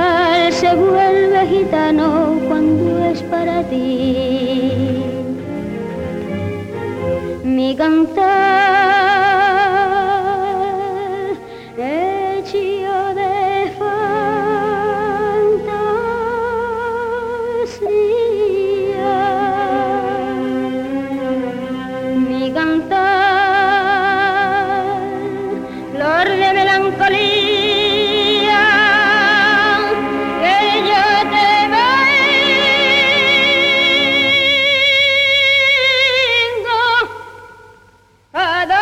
mal se vuelve gitano cuando es para ti. Mi cantar hecho de fantasía, mi cantar flor de melancolía, que yo te vengo a dar.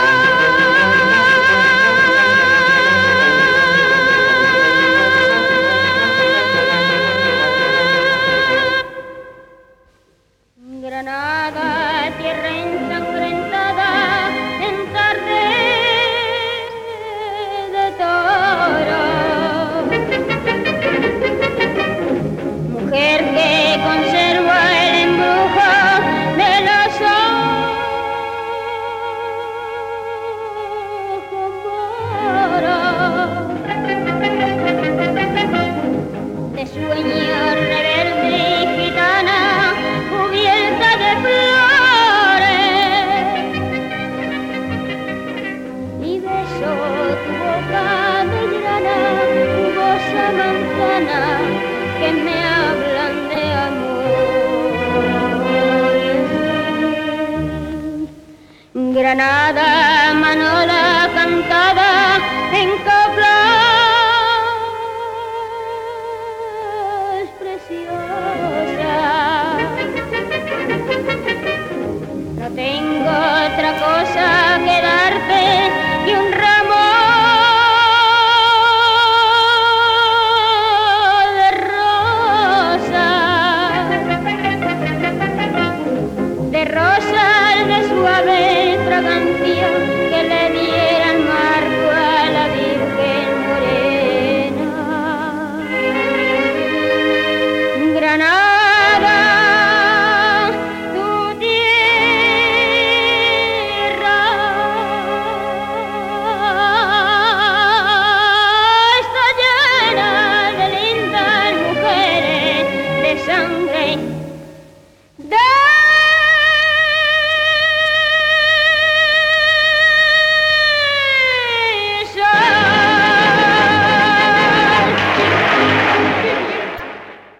Granada, tierra ensangrentada en tarde de toro, mujer que conserva el embrujo de los ojos moros, de sueño rebelde y gitana cubierta de flores, y beso tu boca de grana, jugosa manzana que me